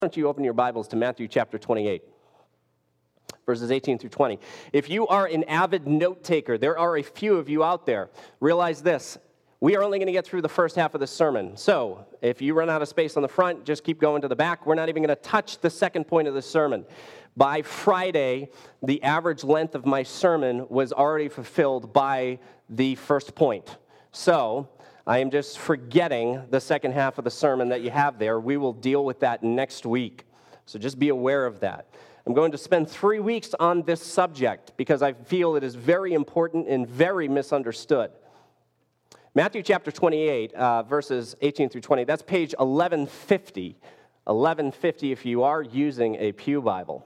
don't you open your Bibles to Matthew chapter 28, verses 18 through 20. If you are an avid note taker, there are a few of you out there. Realize this. We are only going to get through the first half of the sermon. So if you run out of space on the front, just keep going to the back. We're not even going to touch the second point of the sermon. By Friday, the average length of my sermon was already fulfilled by the first point. So I am just forgetting the second half of the sermon that you have there. We will deal with that next week. So just be aware of that. I'm going to spend 3 weeks on this subject because I feel it is very important and very misunderstood. Matthew chapter 28, verses 18 through 20, that's page 1150. 1150 if you are using a Pew Bible.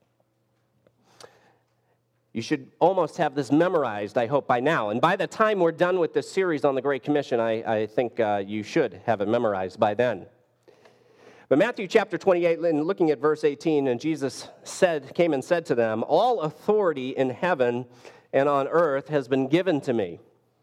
You should almost have this memorized, I hope, by now. And by the time we're done with this series on the Great Commission, I think you should have it memorized by then. But Matthew chapter 28, looking at verse 18, and Jesus came and said to them, "All authority in heaven and on earth has been given to me.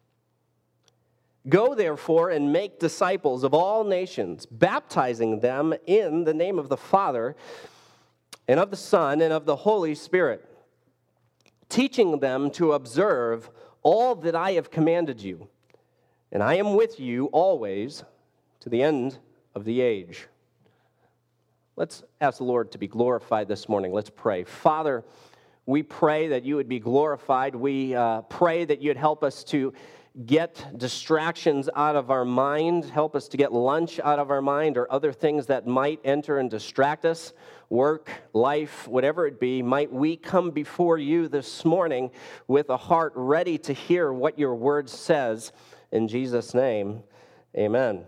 Go, therefore, and make disciples of all nations, baptizing them in the name of the Father and of the Son and of the Holy Spirit, teaching them to observe all that I have commanded you. And I am with you always to the end of the age." Let's ask the Lord to be glorified this morning. Let's pray. Father, we pray that you would be glorified. We pray that you'd help us to get distractions out of our mind, help us to get lunch out of our mind or other things that might enter and distract us, work, life, whatever it be. Might we come before you this morning with a heart ready to hear what your word says. In Jesus' name, amen.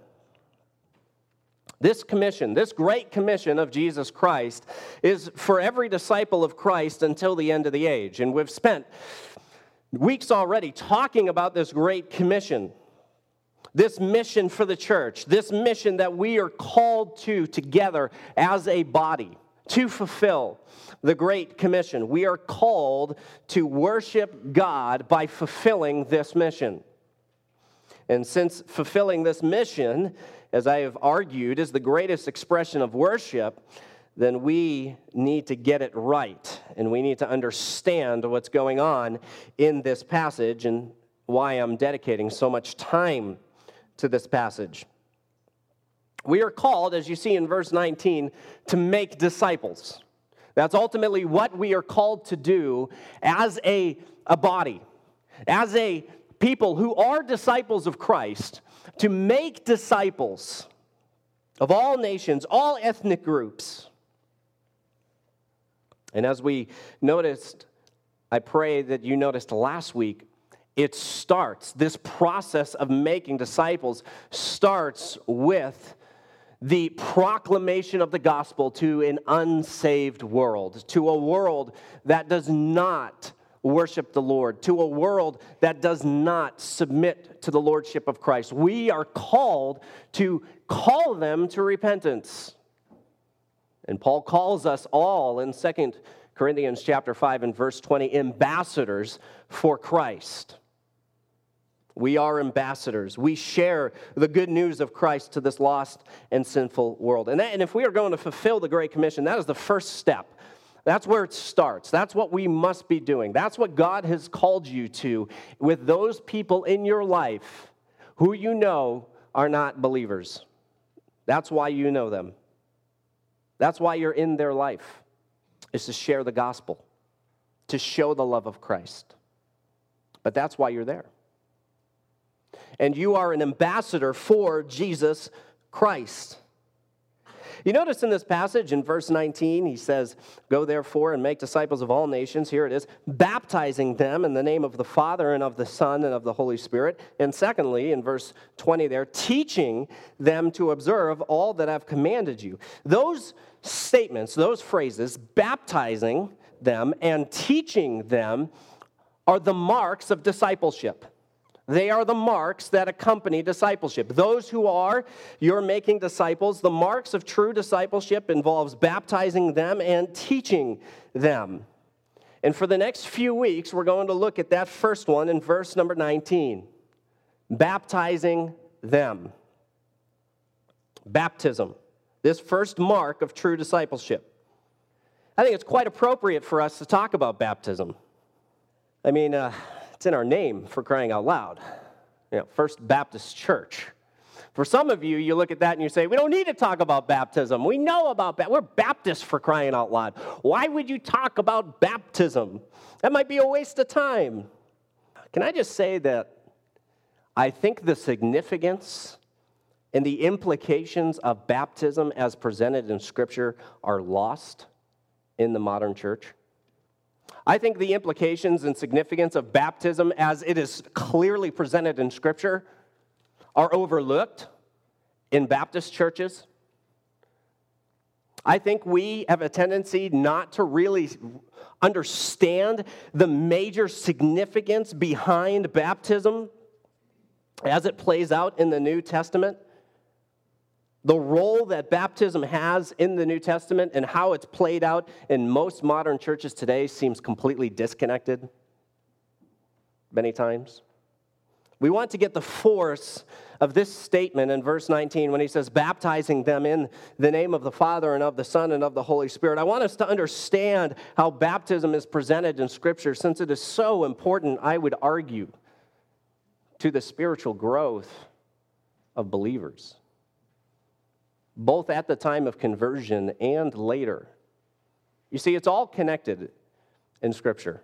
This commission, this great commission of Jesus Christ, is for every disciple of Christ until the end of the age. And we've spent weeks already talking about this great commission, this mission for the church, this mission that we are called to together as a body to fulfill the Great Commission. We are called to worship God by fulfilling this mission. And since fulfilling this mission, as I have argued, is the greatest expression of worship, then we need to get it right, and we need to understand what's going on in this passage and why I'm dedicating so much time to this passage. We are called, as you see in verse 19, to make disciples. That's ultimately what we are called to do as a body, as a people who are disciples of Christ, to make disciples of all nations, all ethnic groups. And as we noticed, I pray that you noticed last week, this process of making disciples starts with the proclamation of the gospel to an unsaved world, to a world that does not worship the Lord, to a world that does not submit to the lordship of Christ. We are called to call them to repentance. And Paul calls us all in 2 Corinthians chapter 5 and verse 20, ambassadors for Christ. We are ambassadors. We share the good news of Christ to this lost and sinful world. And if we are going to fulfill the Great Commission, that is the first step. That's where it starts. That's what we must be doing. That's what God has called you to with those people in your life who you know are not believers. That's why you know them. That's why you're in their life, is to share the gospel, to show the love of Christ. But that's why you're there. And you are an ambassador for Jesus Christ. You notice in this passage in verse 19, he says, "Go therefore and make disciples of all nations." Here it is, baptizing them in the name of the Father and of the Son and of the Holy Spirit. And secondly, in verse 20 there, teaching them to observe all that I've commanded you. Those statements, those phrases, baptizing them and teaching them, are the marks of discipleship. They are the marks that accompany discipleship. Those who you're making disciples, the marks of true discipleship involves baptizing them and teaching them. And for the next few weeks, we're going to look at that first one in verse number 19. Baptizing them. Baptism. this first mark of true discipleship. I think it's quite appropriate for us to talk about baptism. I mean, it's in our name, for crying out loud. First Baptist Church. For some of you, you look at that and you say, we don't need to talk about baptism. We know about baptism. We're Baptists, for crying out loud. Why would you talk about baptism? That might be a waste of time. Can I just say that I think the significance and the implications of baptism as presented in Scripture are lost in the modern church? I think the implications and significance of baptism as it is clearly presented in Scripture are overlooked in Baptist churches. I think we have a tendency not to really understand the major significance behind baptism as it plays out in the New Testament. The role that baptism has in the New Testament and how it's played out in most modern churches today seems completely disconnected many times. We want to get the force of this statement in verse 19 when he says, baptizing them in the name of the Father and of the Son and of the Holy Spirit. I want us to understand how baptism is presented in Scripture, since it is so important, I would argue, to the spiritual growth of believers, both at the time of conversion and later. You see, it's all connected in Scripture.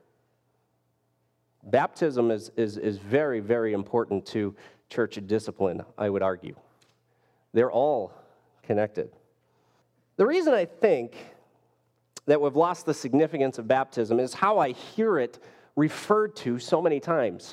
Baptism is very, very important to church discipline, I would argue. They're all connected. The reason I think that we've lost the significance of baptism is how I hear it referred to so many times.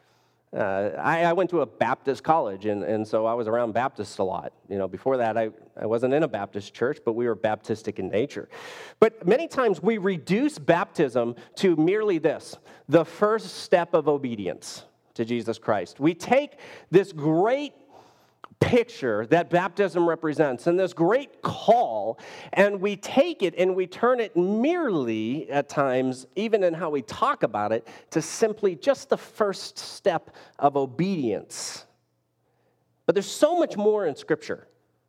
I went to a Baptist college, and so I was around Baptists a lot. Before that, I wasn't in a Baptist church, but we were Baptistic in nature. But many times we reduce baptism to merely this, the first step of obedience to Jesus Christ. We take this great picture that baptism represents and this great call, and we take it and we turn it merely at times, even in how we talk about it, to simply just the first step of obedience. But there's so much more in Scripture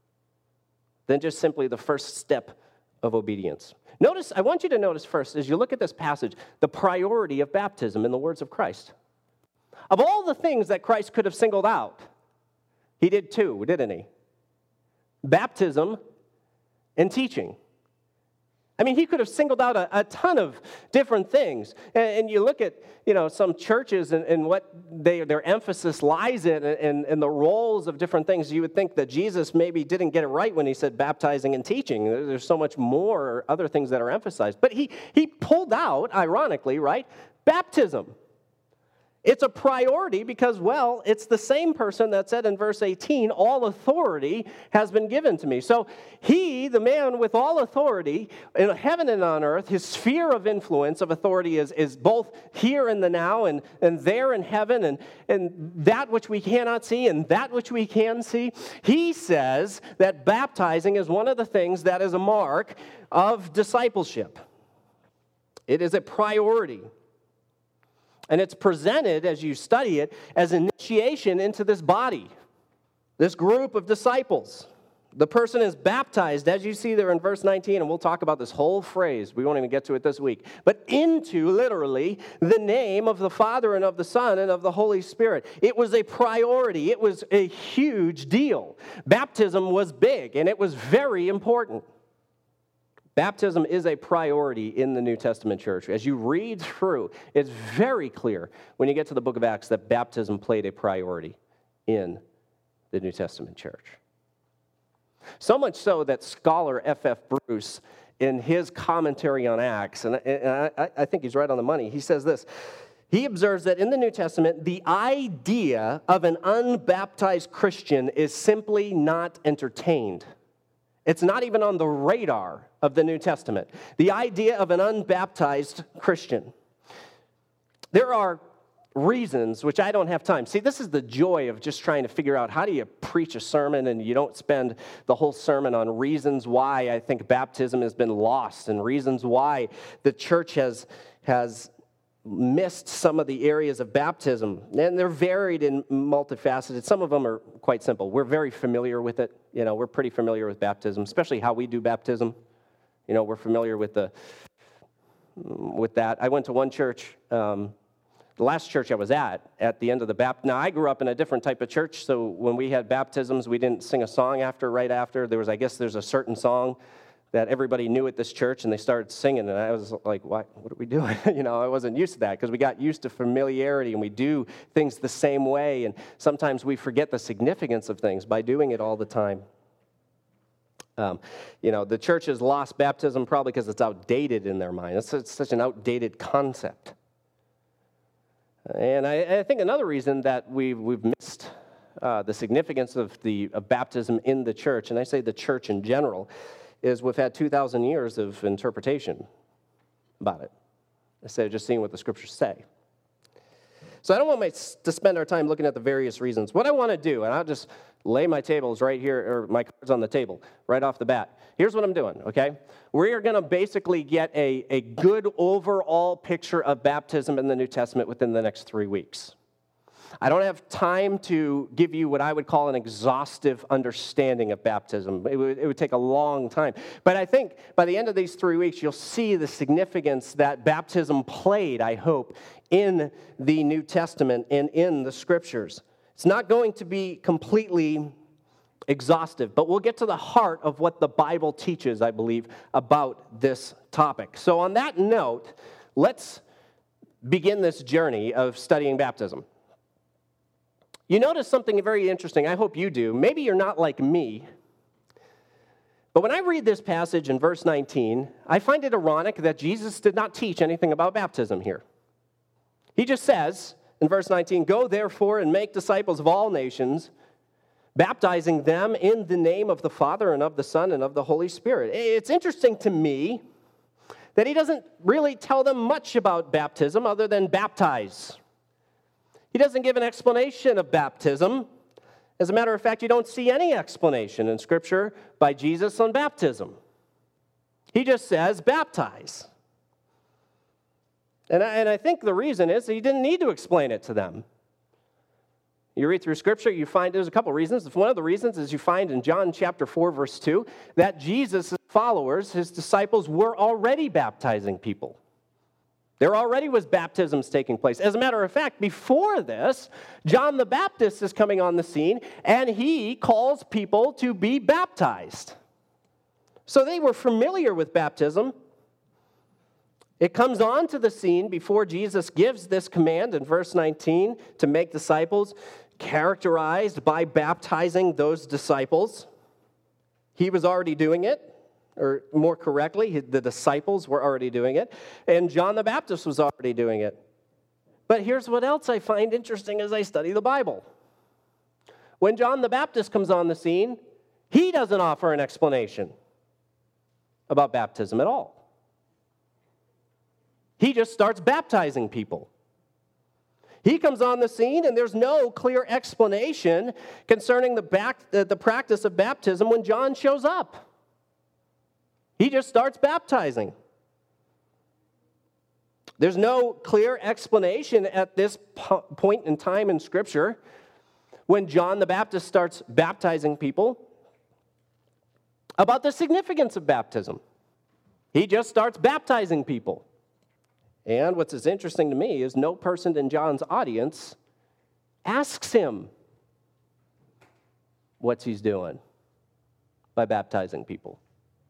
than just simply the first step of obedience. I want you to notice first, as you look at this passage, the priority of baptism in the words of Christ. Of all the things that Christ could have singled out, he did two, didn't he? Baptism and teaching. I mean, he could have singled out a ton of different things. And you look at, some churches and what their emphasis lies in and the roles of different things. You would think that Jesus maybe didn't get it right when he said baptizing and teaching. There's so much more other things that are emphasized. But he pulled out, ironically, right, baptism. It's a priority because, it's the same person that said in verse 18, all authority has been given to me. So he, the man with all authority in heaven and on earth, his sphere of influence of authority is both here in the now and there in heaven and that which we cannot see and that which we can see. He says that baptizing is one of the things that is a mark of discipleship. It is a priority. And it's presented, as you study it, as initiation into this body, this group of disciples. The person is baptized, as you see there in verse 19, and we'll talk about this whole phrase. We won't even get to it this week. But into, literally, the name of the Father and of the Son and of the Holy Spirit. It was a priority. It was a huge deal. Baptism was big, and it was very important. Baptism is a priority in the New Testament church. As you read through, it's very clear when you get to the book of Acts that baptism played a priority in the New Testament church. So much so that scholar F.F. Bruce, in his commentary on Acts, and I think he's right on the money, he says this. He observes that in the New Testament, the idea of an unbaptized Christian is simply not entertained. It's not even on the radar of the New Testament. The idea of an unbaptized Christian. There are reasons, which I don't have time. See, this is the joy of just trying to figure out how do you preach a sermon and you don't spend the whole sermon on reasons why I think baptism has been lost and reasons why the church has missed some of the areas of baptism. And they're varied and multifaceted. Some of them are quite simple. We're very familiar with it. we're pretty familiar with baptism, especially how we do baptism. We're familiar with that. I went to one church, the last church I was at the end of the baptism. Now, I grew up in a different type of church, so when we had baptisms, we didn't sing a song right after. There's a certain song that everybody knew at this church, and they started singing, and I was like, what are we doing? I wasn't used to that, because we got used to familiarity, and we do things the same way, and sometimes we forget the significance of things by doing it all the time. The church has lost baptism probably because it's outdated in their mind. It's such an outdated concept. And I think another reason that we've missed the significance of baptism in the church, and I say the church in general, is we've had 2,000 years of interpretation about it, instead of just seeing what the scriptures say. So I don't want to spend our time looking at the various reasons. What I want to do, and I'll just lay my tables right here, or my cards on the table, right off the bat. Here's what I'm doing, okay? We are going to basically get a good overall picture of baptism in the New Testament within the next 3 weeks. I don't have time to give you what I would call an exhaustive understanding of baptism. It would take a long time. But I think by the end of these 3 weeks, you'll see the significance that baptism played, I hope, in the New Testament and in the Scriptures. It's not going to be completely exhaustive, but we'll get to the heart of what the Bible teaches, I believe, about this topic. So on that note, let's begin this journey of studying baptism. You notice something very interesting. I hope you do. Maybe you're not like me. But when I read this passage in verse 19, I find it ironic that Jesus did not teach anything about baptism here. He just says in verse 19, "Go therefore and make disciples of all nations, baptizing them in the name of the Father and of the Son and of the Holy Spirit." It's interesting to me that he doesn't really tell them much about baptism other than baptize. He doesn't give an explanation of baptism. As a matter of fact, you don't see any explanation in Scripture by Jesus on baptism. He just says, baptize. And I think the reason is that he didn't need to explain it to them. You read through Scripture, you find there's a couple reasons. One of the reasons is you find in John chapter 4, verse 2, that Jesus' followers, his disciples, were already baptizing people. There already was baptisms taking place. As a matter of fact, before this, John the Baptist is coming on the scene, and he calls people to be baptized. So they were familiar with baptism. It comes onto the scene before Jesus gives this command in verse 19 to make disciples, characterized by baptizing those disciples. He was already doing it. Or more correctly, the disciples were already doing it, and John the Baptist was already doing it. But here's what else I find interesting as I study the Bible. When John the Baptist comes on the scene, he doesn't offer an explanation about baptism at all. He just starts baptizing people. He comes on the scene, and there's no clear explanation concerning the practice of baptism when John shows up. He just starts baptizing. There's no clear explanation at this point in time in Scripture when John the Baptist starts baptizing people about the significance of baptism. He just starts baptizing people. And what's as interesting to me is no person in John's audience asks him what he's doing by baptizing people.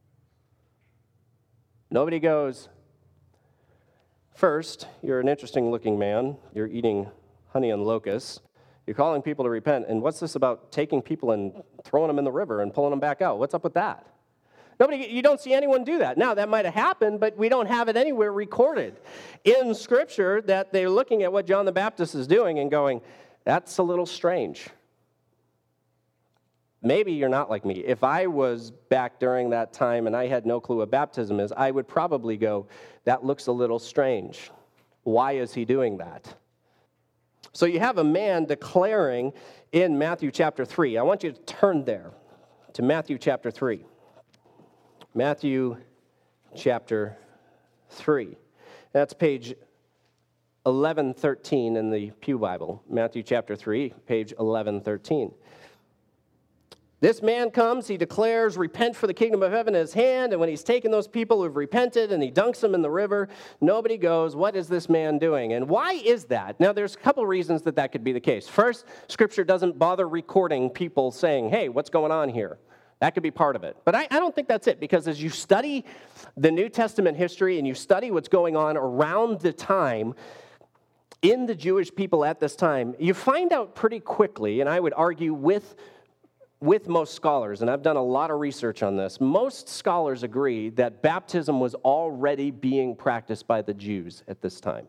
Nobody goes, "First, you're an interesting-looking man. You're eating honey and locusts. You're calling people to repent. And what's this about taking people and throwing them in the river and pulling them back out? What's up with that?" You don't see anyone do that. Now, that might have happened, but we don't have it anywhere recorded in Scripture that they're looking at what John the Baptist is doing and going, "That's a little strange." Maybe you're not like me. If I was back during that time and I had no clue what baptism is, I would probably go, "That looks a little strange. Why is he doing that?" So you have a man declaring in Matthew chapter 3. I want you to turn there to Matthew chapter 3. Matthew chapter 3. That's page 1113 in the Pew Bible. Matthew chapter 3, page 1113. This man comes, he declares, repent for the kingdom of heaven in his hand, and when he's taken those people who've repented and he dunks them in the river, nobody goes, what is this man doing? And why is that? Now, there's a couple reasons that could be the case. First, Scripture doesn't bother recording people saying, hey, what's going on here? That could be part of it. But I don't think that's it, because as you study the New Testament history and you study what's going on around the time in the Jewish people at this time, you find out pretty quickly, and I would argue with most scholars, and I've done a lot of research on this, most scholars agree that baptism was already being practiced by the Jews at this time.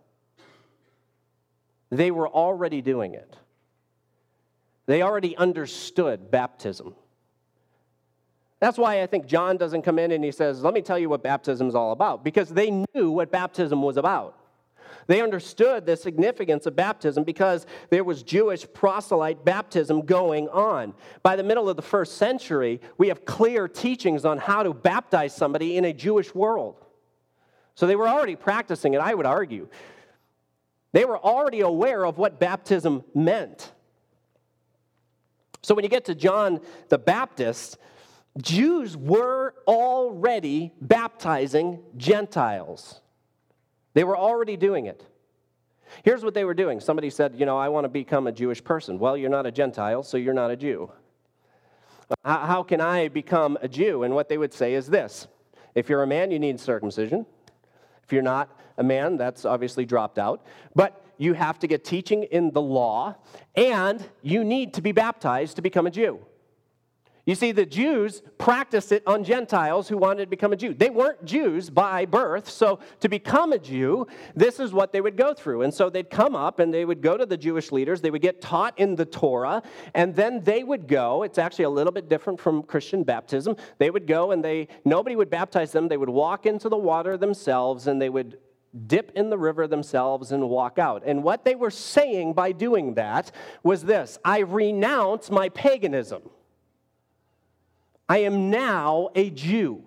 They were already doing it. They already understood baptism. That's why I think John doesn't come in and he says, let me tell you what baptism is all about, because they knew what baptism was about. They understood the significance of baptism because there was Jewish proselyte baptism going on. By the middle of the first century, we have clear teachings on how to baptize somebody in a Jewish world. So they were already practicing it, I would argue. They were already aware of what baptism meant. So when you get to John the Baptist, Jews were already baptizing Gentiles. They were already doing it. Here's what they were doing. Somebody said, I want to become a Jewish person. Well, you're not a Gentile, so you're not a Jew. How can I become a Jew? And what they would say is this. If you're a man, you need circumcision. If you're not a man, that's obviously dropped out. But you have to get teaching in the law, and you need to be baptized to become a Jew. You see, the Jews practiced it on Gentiles who wanted to become a Jew. They weren't Jews by birth, so to become a Jew, this is what they would go through. And so they'd come up and they would go to the Jewish leaders, they would get taught in the Torah, and then they would go, it's actually a little bit different from Christian baptism, they would go and nobody would baptize them, they would walk into the water themselves and they would dip in the river themselves and walk out. And what they were saying by doing that was this: I renounce my paganism. I am now a Jew.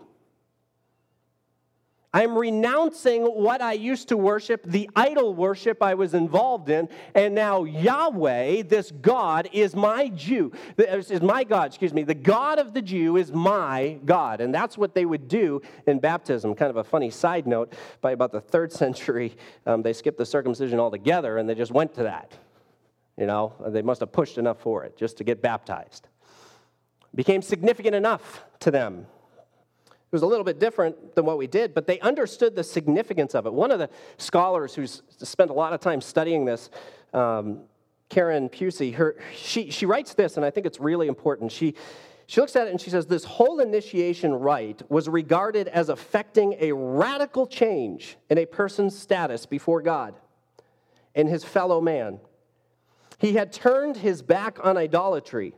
I am renouncing what I used to worship, the idol worship I was involved in, and now Yahweh, this God, is my Jew. Is my God, The God of the Jew is my God. And that's what they would do in baptism. Kind of a funny side note, by about the 3rd century, they skipped the circumcision altogether, and they just went to that. They must have pushed enough for it just to get baptized. Became significant enough to them. It was a little bit different than what we did, but they understood the significance of it. One of the scholars who's spent a lot of time studying this, Karen Pusey, she writes this, and I think it's really important. She looks at it and she says, this whole initiation rite was regarded as affecting a radical change in a person's status before God and his fellow man. He had turned his back on idolatry.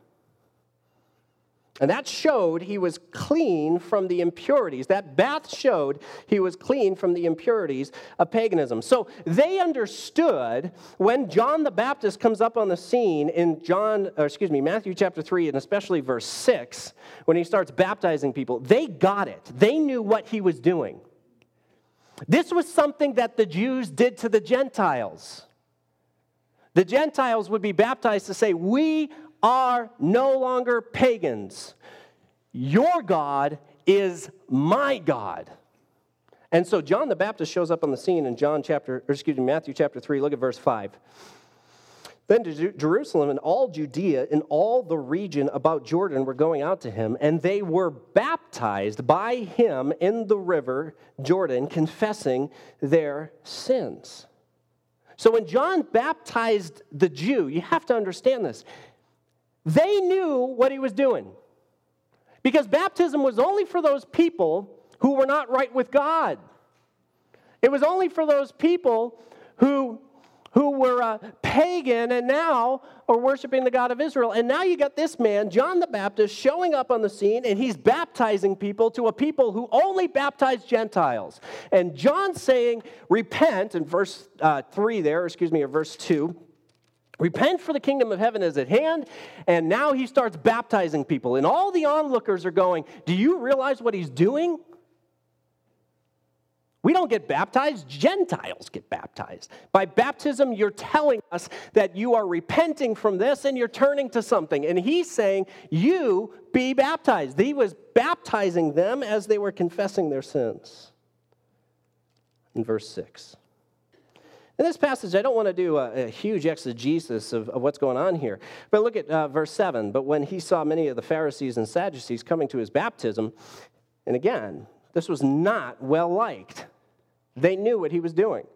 And that showed he was clean from the impurities. That bath showed he was clean from the impurities of paganism. So they understood when John the Baptist comes up on the scene in Matthew chapter 3, and especially verse 6, when he starts baptizing people, they got it. They knew what he was doing. This was something that the Jews did to the Gentiles. The Gentiles would be baptized to say, we are no longer pagans. Your God is my God. And so John the Baptist shows up on the scene in Matthew chapter 3, look at verse 5. Then Jerusalem and all Judea and all the region about Jordan were going out to him, and they were baptized by him in the river Jordan, confessing their sins. So when John baptized the Jew, you have to understand this. They knew what he was doing. Because baptism was only for those people who were not right with God. It was only for those people who were pagan and now are worshiping the God of Israel. And now you got this man, John the Baptist, showing up on the scene, and he's baptizing people to a people who only baptize Gentiles. And John's saying, repent, in verse 2, repent, for the kingdom of heaven is at hand. And now he starts baptizing people. And all the onlookers are going, do you realize what he's doing? We don't get baptized, Gentiles get baptized. By baptism, you're telling us that you are repenting from this and you're turning to something. And he's saying, you be baptized. He was baptizing them as they were confessing their sins. In verse 6. In this passage, I don't want to do a huge exegesis of what's going on here. But look at verse 7. But when he saw many of the Pharisees and Sadducees coming to his baptism, and again, this was not well liked. They knew what he was doing.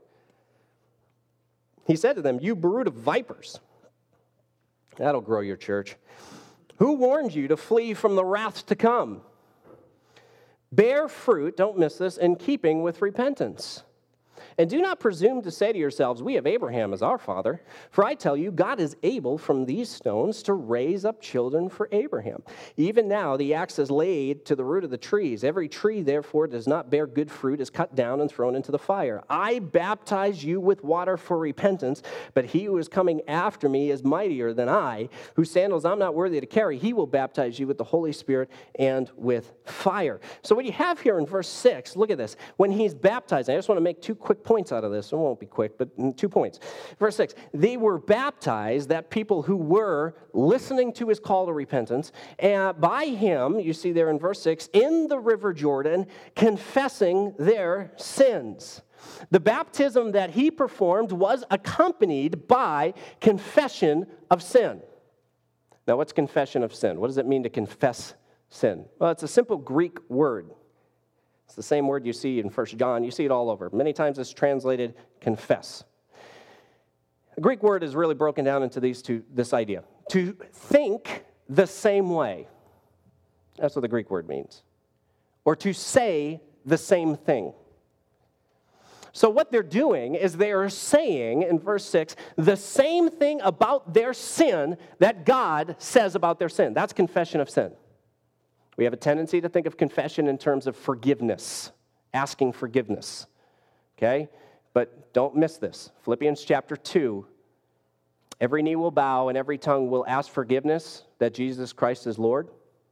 He said to them, you brood of vipers. That'll grow your church. Who warned you to flee from the wrath to come? Bear fruit, don't miss this, in keeping with repentance. And do not presume to say to yourselves, we have Abraham as our father. For I tell you, God is able from these stones to raise up children for Abraham. Even now the axe is laid to the root of the trees. Every tree, therefore, does not bear good fruit is cut down and thrown into the fire. I baptize you with water for repentance, but he who is coming after me is mightier than I, whose sandals I'm not worthy to carry. He will baptize you with the Holy Spirit and with fire. So what you have here in verse 6, look at this. When he's baptized, I just want to make two quick points out of this. It won't be quick, but 2 points. Verse 6, they were baptized, that people who were listening to his call to repentance, and by him, you see there in verse 6, in the river Jordan, confessing their sins. The baptism that he performed was accompanied by confession of sin. Now, what's confession of sin? What does it mean to confess sin? Well, it's a simple Greek word. It's the same word you see in 1 John. You see it all over. Many times it's translated confess. The Greek word is really broken down into this idea. To think the same way. That's what the Greek word means. Or to say the same thing. So what they're doing is they are saying, in verse 6, the same thing about their sin that God says about their sin. That's confession of sin. We have a tendency to think of confession in terms of forgiveness, asking forgiveness, okay? But don't miss this. Philippians chapter 2, every knee will bow and every tongue will ask forgiveness that Jesus Christ is Lord.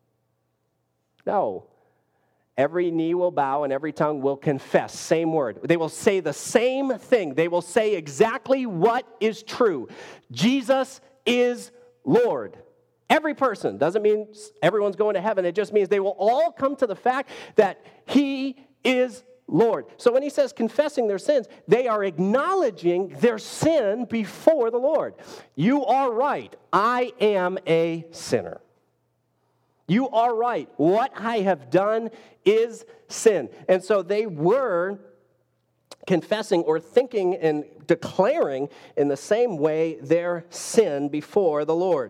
No. Every knee will bow and every tongue will confess. Same word. They will say the same thing. They will say exactly what is true. Jesus is Lord. Every person. Doesn't mean everyone's going to heaven. It just means they will all come to the fact that he is Lord. So when he says confessing their sins, they are acknowledging their sin before the Lord. You are right. I am a sinner. You are right. What I have done is sin. And so they were confessing or thinking and declaring in the same way their sin before the Lord.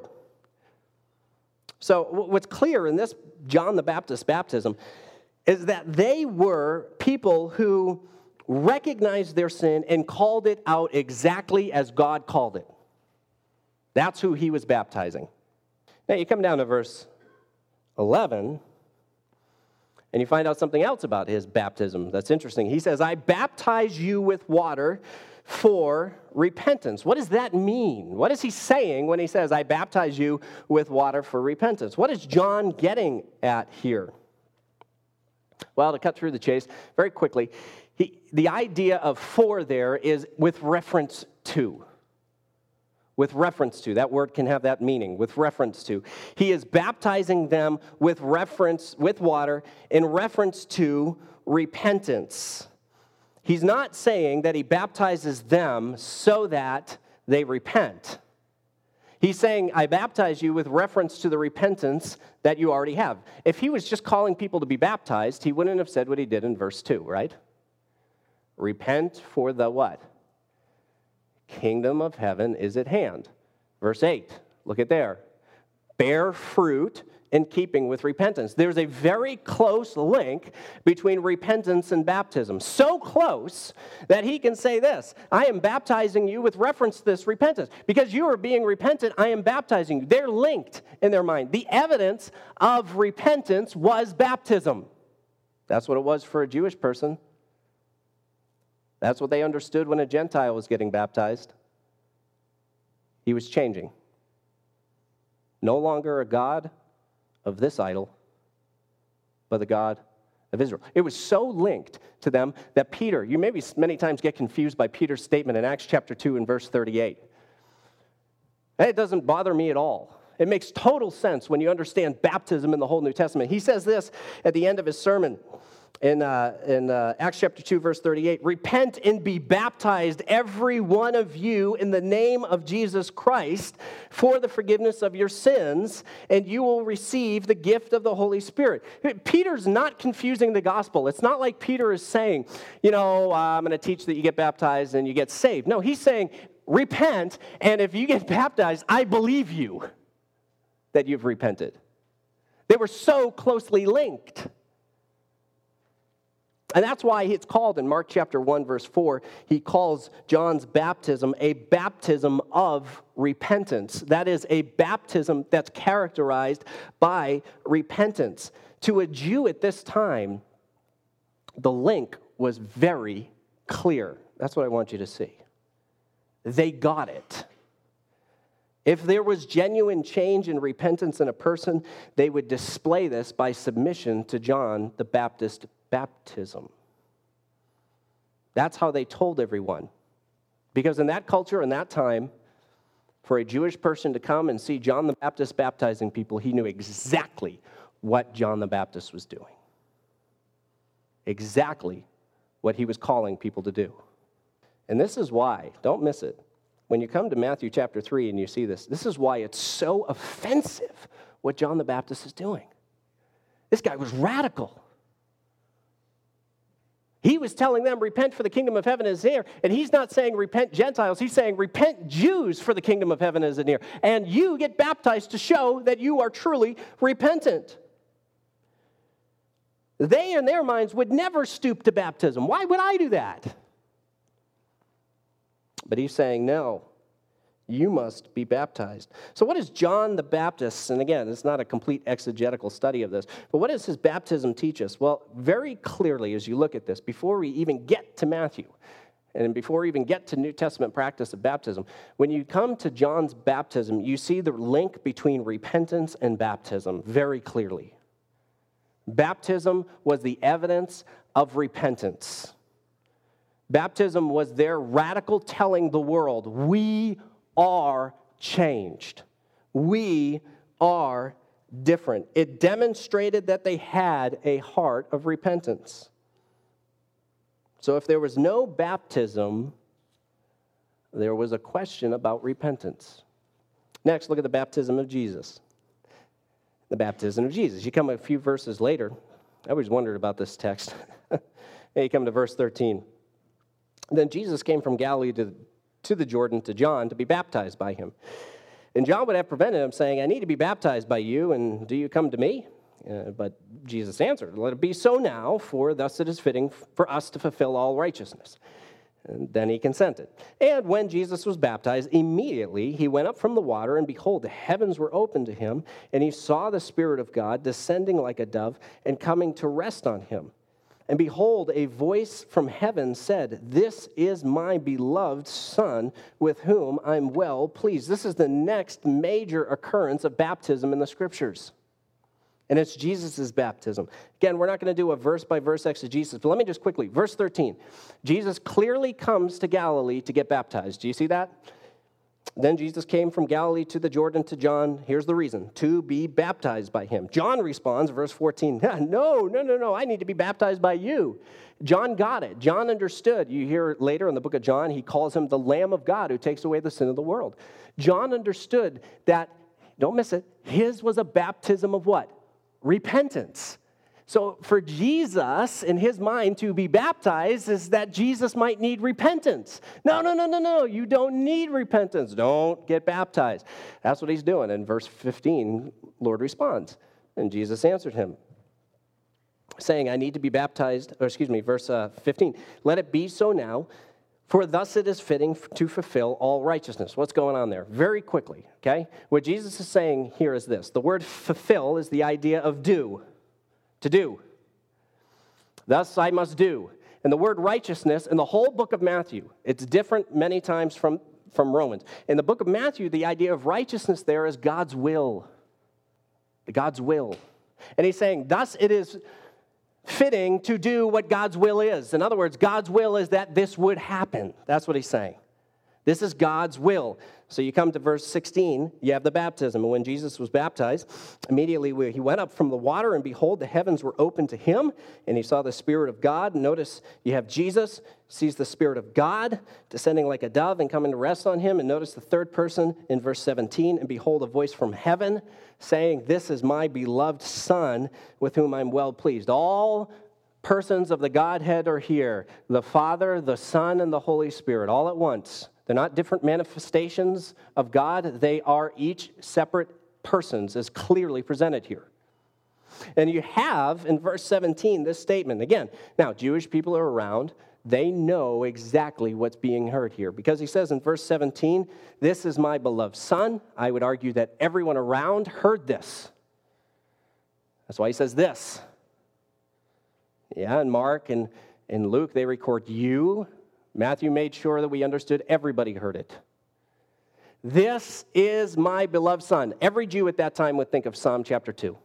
So what's clear in this John the Baptist baptism is that they were people who recognized their sin and called it out exactly as God called it. That's who he was baptizing. Now you come down to verse 11, and you find out something else about his baptism that's interesting. He says, I baptize you with water for repentance. What does that mean? What is he saying when he says, I baptize you with water for repentance? What is John getting at here? Well, to cut through the chase, very quickly, the idea of for there is with reference to. With reference to. That word can have that meaning, with reference to. He is baptizing them with water in reference to repentance. He's not saying that he baptizes them so that they repent. He's saying, I baptize you with reference to the repentance that you already have. If he was just calling people to be baptized, he wouldn't have said what he did in verse 2, right? Repent for the what? Kingdom of heaven is at hand. Verse 8, look at there. Bear fruit in keeping with repentance. There's a very close link between repentance and baptism. So close that he can say this, I am baptizing you with reference to this repentance. Because you are being repentant, I am baptizing you. They're linked in their mind. The evidence of repentance was baptism. That's what it was for a Jewish person. That's what they understood when a Gentile was getting baptized. He was changing. No longer a god of this idol, but the God of Israel. It was so linked to to them that Peter, you maybe many times get confused by Peter's statement in Acts chapter 2 and verse 38. It doesn't bother me at all. It makes total sense when you understand baptism in the whole New Testament. He says this at the end of his sermon in Acts chapter 2, verse 38, "Repent and be baptized, every one of you, in the name of Jesus Christ for the forgiveness of your sins, and you will receive the gift of the Holy Spirit." Peter's not confusing the gospel. It's not like Peter is saying, I'm going to teach that you get baptized and you get saved. No, he's saying, repent, and if you get baptized, I believe you that you've repented. They were so closely linked. And that's why it's called in Mark chapter 1, verse 4, he calls John's baptism a baptism of repentance. That is a baptism that's characterized by repentance. To a Jew at this time, the link was very clear. That's what I want you to see. They got it. If there was genuine change and repentance in a person, they would display this by submission to John the Baptist baptism. That's how they told everyone. Because in that culture, in that time, for a Jewish person to come and see John the Baptist baptizing people, he knew exactly what John the Baptist was doing. Exactly what he was calling people to do. And this is why, don't miss it, when you come to Matthew chapter 3 and you see this is why it's so offensive what John the Baptist is doing. This guy was radical. He was telling them, repent for the kingdom of heaven is near. And he's not saying repent Gentiles. He's saying repent Jews for the kingdom of heaven is near. And you get baptized to show that you are truly repentant. They, in their minds, would never stoop to baptism. Why would I do that? But he's saying, no, you must be baptized. So what is John the Baptist? And again, it's not a complete exegetical study of this, but what does his baptism teach us? Well, very clearly, as you look at this, before we even get to Matthew, and before we even get to New Testament practice of baptism, when you come to John's baptism, you see the link between repentance and baptism very clearly. Baptism was the evidence of repentance. Baptism was their radical telling the world, we are changed. We are different. It demonstrated that they had a heart of repentance. So if there was no baptism, there was a question about repentance. Next, look at the baptism of Jesus. The baptism of Jesus. You come a few verses later. I always wondered about this text. You come to verse 13. Then Jesus came from Galilee to the Jordan to John to be baptized by him. And John would have prevented him, saying, I need to be baptized by you, and do you come to me? But Jesus answered, let it be so now, for thus it is fitting for us to fulfill all righteousness. And then he consented. And when Jesus was baptized, immediately he went up from the water, and behold, the heavens were opened to him, and he saw the Spirit of God descending like a dove and coming to rest on him. And behold, a voice from heaven said, this is my beloved Son, with whom I'm well pleased. This is the next major occurrence of baptism in the Scriptures. And it's Jesus' baptism. Again, we're not going to do a verse-by-verse exegesis, but let me just quickly. Verse 13. Jesus clearly comes to Galilee to get baptized. Do you see that? Then Jesus came from Galilee to the Jordan to John. Here's the reason, to be baptized by him. John responds, verse 14, no, I need to be baptized by you. John got it. John understood. You hear later in the book of John, he calls him the Lamb of God who takes away the sin of the world. John understood that, don't miss it, his was a baptism of what? Repentance. So for Jesus, in his mind, to be baptized is that Jesus might need repentance. No, you don't need repentance. Don't get baptized. That's what he's doing. In verse 15, Lord responds, and Jesus answered him, saying, I need to be baptized, verse 15, let it be so now, for thus it is fitting to fulfill all righteousness. What's going on there? Very quickly, okay? What Jesus is saying here is this. The word fulfill is the idea of do. To do. Thus I must do. And the word righteousness in the whole book of Matthew, it's different many times from Romans. In the book of Matthew, the idea of righteousness there is God's will. God's will. And he's saying, thus it is fitting to do what God's will is. In other words, God's will is that this would happen. That's what he's saying. This is God's will. So you come to verse 16, you have the baptism. And when Jesus was baptized, immediately he went up from the water, and behold, the heavens were opened to him, and he saw the Spirit of God. Notice you have Jesus, sees the Spirit of God descending like a dove and coming to rest on him. And notice the third person in verse 17, and behold, a voice from heaven saying, "This is my beloved Son, with whom I'm well pleased." All persons of the Godhead are here, the Father, the Son, and the Holy Spirit, all at once. They're not different manifestations of God. They are each separate persons as clearly presented here. And you have in verse 17 this statement. Again, now Jewish people are around. They know exactly what's being heard here. Because he says in verse 17, "This is my beloved Son." I would argue that everyone around heard this. That's why he says this. Yeah, and Mark and Luke, they record "you." Matthew made sure that we understood everybody heard it. "This is my beloved Son." Every Jew at that time would think of Psalm chapter 2.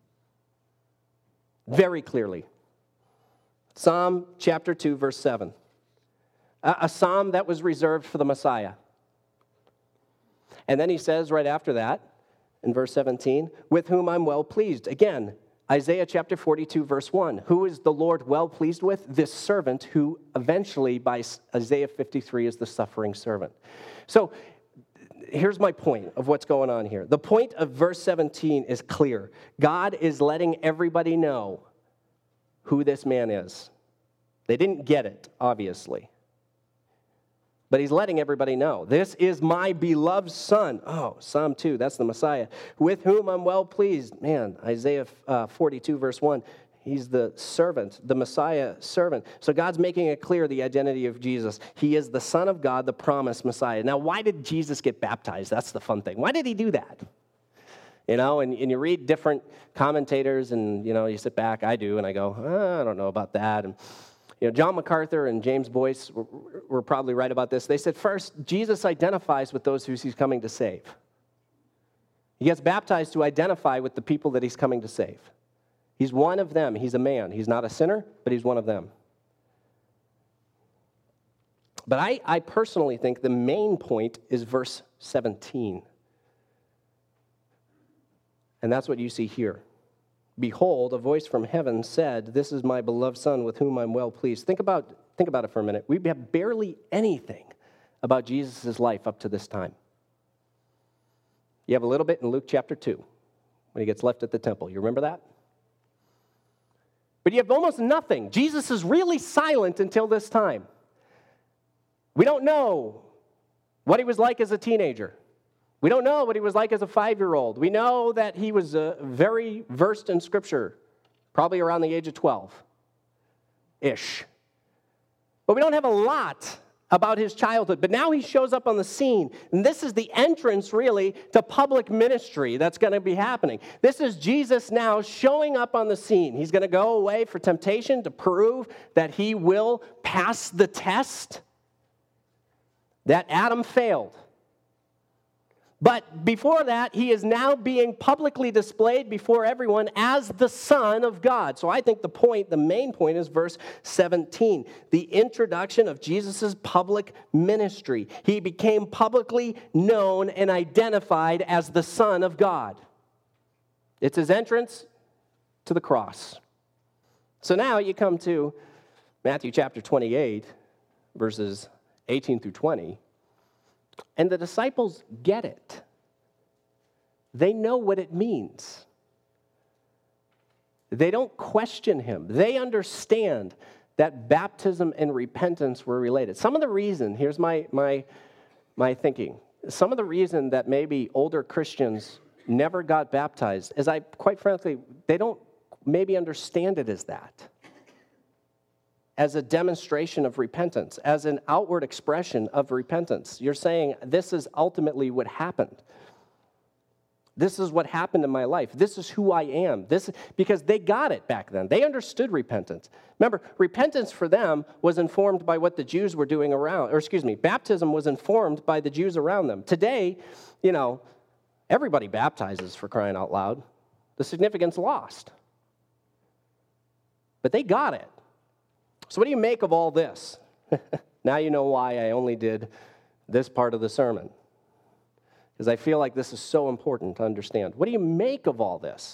Very clearly. Psalm chapter 2, verse 7. A psalm that was reserved for the Messiah. And then he says right after that, in verse 17, "With whom I'm well pleased." Again, Isaiah chapter 42, verse 1. Who is the Lord well pleased with? This servant who eventually, by Isaiah 53, is the suffering servant. So here's my point of what's going on here. The point of verse 17 is clear. God is letting everybody know who this man is. They didn't get it, obviously. But he's letting everybody know. This is my beloved Son. Oh, Psalm 2, that's the Messiah. "With whom I'm well pleased." Man, Isaiah 42, verse 1. He's the servant, the Messiah servant. So God's making it clear the identity of Jesus. He is the Son of God, the promised Messiah. Now, why did Jesus get baptized? That's the fun thing. Why did he do that? You know, and you read different commentators, and, you know, you sit back, I do, and I go, I don't know about that. And you know, John MacArthur and James Boyce were probably right about this. They said, first, Jesus identifies with those who he's coming to save. He gets baptized to identify with the people that he's coming to save. He's one of them. He's a man. He's not a sinner, but he's one of them. But I personally think the main point is verse 17. And that's what you see here. "Behold, a voice from heaven said, 'This is my beloved Son, with whom I'm well pleased.'" Think about it for a minute. We have barely anything about Jesus' life up to this time. You have a little bit in Luke chapter 2, when he gets left at the temple. You remember that? But you have almost nothing. Jesus is really silent until this time. We don't know what he was like as a teenager. We don't know what he was like as a 5-year-old. We know that he was very versed in Scripture, probably around the age of 12-ish. But we don't have a lot about his childhood. But now he shows up on the scene, and this is the entrance, really, to public ministry that's going to be happening. This is Jesus now showing up on the scene. He's going to go away for temptation to prove that he will pass the test that Adam failed. But before that, he is now being publicly displayed before everyone as the Son of God. So I think the main point is verse 17, the introduction of Jesus' public ministry. He became publicly known and identified as the Son of God. It's his entrance to the cross. So now you come to Matthew chapter 28, verses 18 through 20. And the disciples get it. They know what it means. They don't question him. They understand that baptism and repentance were related. Some of the reason, here's my thinking, some of the reason that maybe older Christians never got baptized is quite frankly, they don't maybe understand it as that. As a demonstration of repentance, as an outward expression of repentance. You're saying, this is ultimately what happened. This is what happened in my life. This is who I am. Because they got it back then. They understood repentance. Remember, repentance for them was informed by what the Jews were doing baptism was informed by the Jews around them. Today, everybody baptizes, for crying out loud. The significance lost. But they got it. So what do you make of all this? Now you know why I only did this part of the sermon. Because I feel like this is so important to understand. What do you make of all this?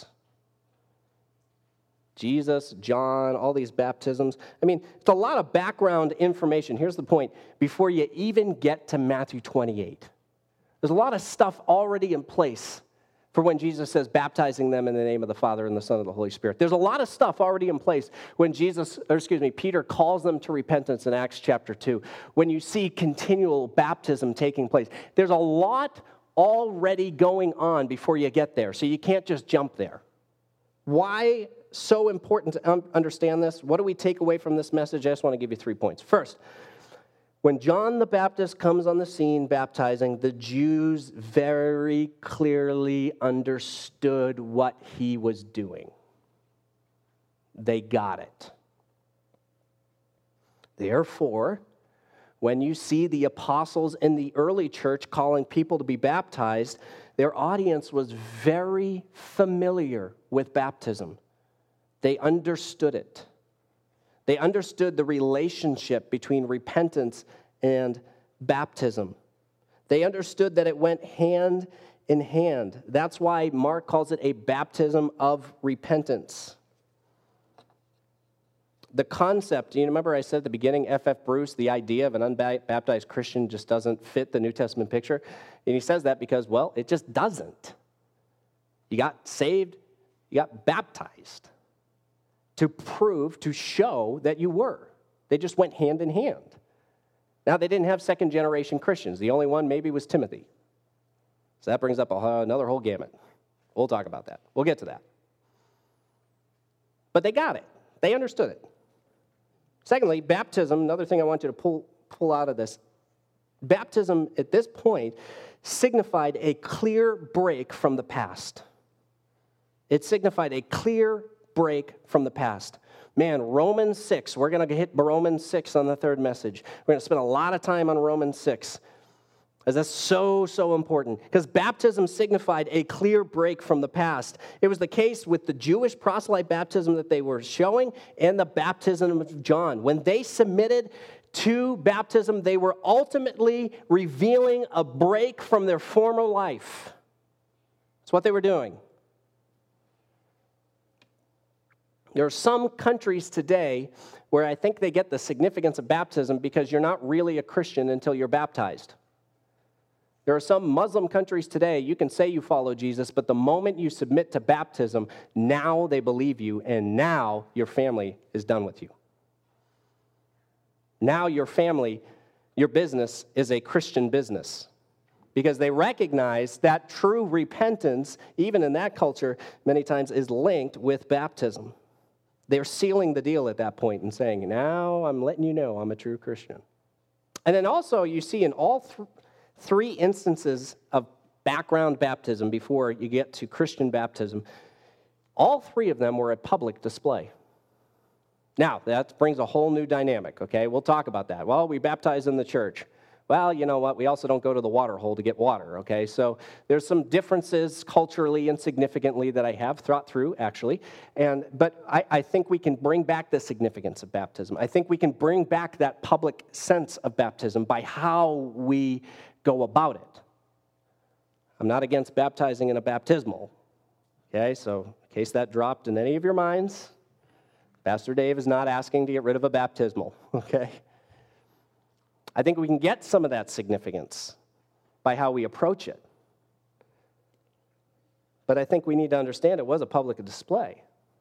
Jesus, John, all these baptisms. I mean, it's a lot of background information. Here's the point. Before you even get to Matthew 28, there's a lot of stuff already in place for when Jesus says, baptizing them in the name of the Father and the Son and the Holy Spirit. There's a lot of stuff already in place when Peter calls them to repentance in Acts chapter 2. When you see continual baptism taking place, there's a lot already going on before you get there, so you can't just jump there. Why so important to understand this? What do we take away from this message? I just want to give you 3 points. First, when John the Baptist comes on the scene baptizing, the Jews very clearly understood what he was doing. They got it. Therefore, when you see the apostles in the early church calling people to be baptized, their audience was very familiar with baptism. They understood it. They understood the relationship between repentance and baptism. They understood that it went hand in hand. That's why Mark calls it a baptism of repentance. The concept, you remember I said at the beginning, F.F. Bruce, the idea of an unbaptized Christian just doesn't fit the New Testament picture. And he says that because, well, it just doesn't. You got saved, you got baptized to prove, to show that you were. They just went hand in hand. Now, they didn't have second-generation Christians. The only one maybe was Timothy. So that brings up another whole gamut. We'll talk about that. We'll get to that. But they got it. They understood it. Secondly, baptism, another thing I want you to pull out of this. Baptism, at this point, signified a clear break from the past. It signified a clear break from the past. Man, Romans 6, we're going to hit Romans 6 on the third message. We're going to spend a lot of time on Romans 6, as that's so important. Because baptism signified a clear break from the past. It was the case with the Jewish proselyte baptism that they were showing and the baptism of John. When they submitted to baptism, they were ultimately revealing a break from their former life. That's what they were doing. There are some countries today where I think they get the significance of baptism because you're not really a Christian until you're baptized. There are some Muslim countries today, you can say you follow Jesus, but the moment you submit to baptism, now they believe you, and now your family is done with you. Now your family, your business is a Christian business. Because they recognize that true repentance, even in that culture, many times is linked with baptism. They're sealing the deal at that point and saying, now I'm letting you know I'm a true Christian. And then also you see in all three instances of background baptism before you get to Christian baptism, all three of them were a public display. Now, that brings a whole new dynamic, okay? We'll talk about that. Well, we baptize in the church. Well, you know what? We also don't go to the water hole to get water, okay? So there's some differences culturally and significantly that I have thought through, actually. But I think we can bring back the significance of baptism. I think we can bring back that public sense of baptism by how we go about it. I'm not against baptizing in a baptismal, okay? So in case that dropped in any of your minds, Pastor Dave is not asking to get rid of a baptismal, okay? I think we can get some of that significance by how we approach it. But I think we need to understand it was a public display.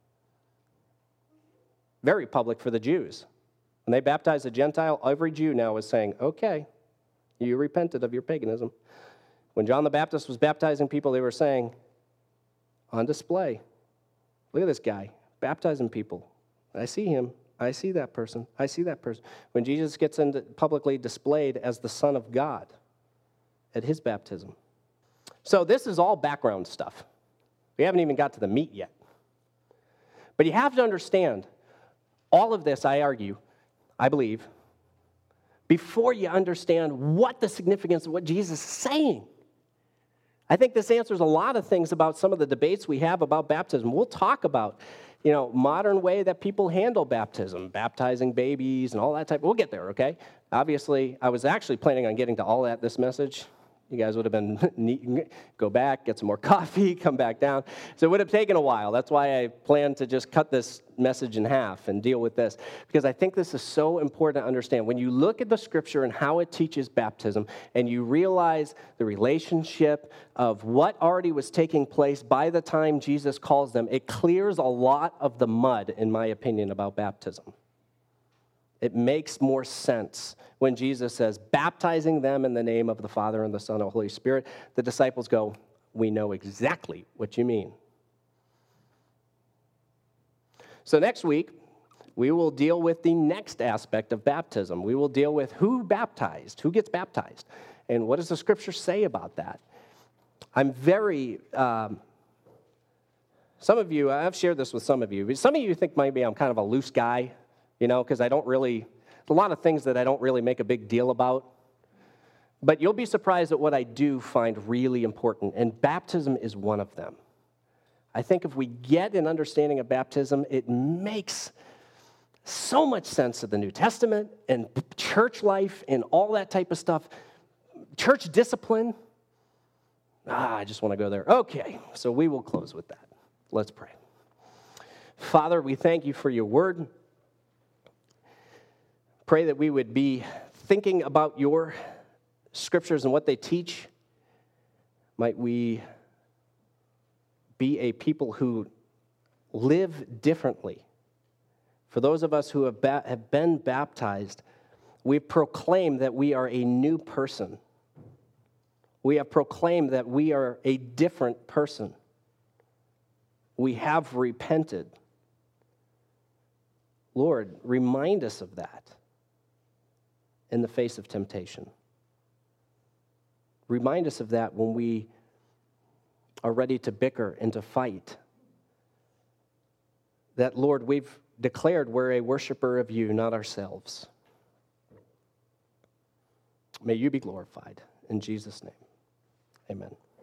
Very public for the Jews. When they baptized a Gentile, every Jew now was saying, okay, you repented of your paganism. When John the Baptist was baptizing people, they were saying, on display, look at this guy, baptizing people. I see him. I see that person. I see that person. When Jesus gets publicly displayed as the Son of God at his baptism. So this is all background stuff. We haven't even got to the meat yet. But you have to understand, all of this, I argue, I believe, before you understand what the significance of what Jesus is saying. I think this answers a lot of things about some of the debates we have about baptism. We'll talk about, modern way that people handle baptism, baptizing babies and all that type. We'll get there, okay? Obviously, I was actually planning on getting to all that this message. You guys would have been neat, go back, get some more coffee, come back down. So it would have taken a while. That's why I planned to just cut this message in half and deal with this, because I think this is so important to understand. When you look at the scripture and how it teaches baptism, and you realize the relationship of what already was taking place by the time Jesus calls them, it clears a lot of the mud, in my opinion, about baptism. It makes more sense when Jesus says, baptizing them in the name of the Father and the Son and the Holy Spirit. The disciples go, we know exactly what you mean. So next week, we will deal with the next aspect of baptism. We will deal with who baptized, who gets baptized, and what does the scripture say about that. I'm very, some of you, I've shared this with some of you, but some of you think maybe I'm kind of a loose guy, because I don't really, there's a lot of things that I don't really make a big deal about. But you'll be surprised at what I do find really important, and baptism is one of them. I think if we get an understanding of baptism, it makes so much sense of the New Testament and church life and all that type of stuff. Church discipline. I just want to go there. Okay, so we will close with that. Let's pray. Father, we thank you for your word. Pray that we would be thinking about your scriptures and what they teach. Might we be a people who live differently. For those of us who have been baptized, we proclaim that we are a new person. We have proclaimed that we are a different person. We have repented. Lord, remind us of that in the face of temptation. Remind us of that when we are ready to bicker and to fight. That, Lord, we've declared we're a worshiper of you, not ourselves. May you be glorified. In Jesus' name, amen.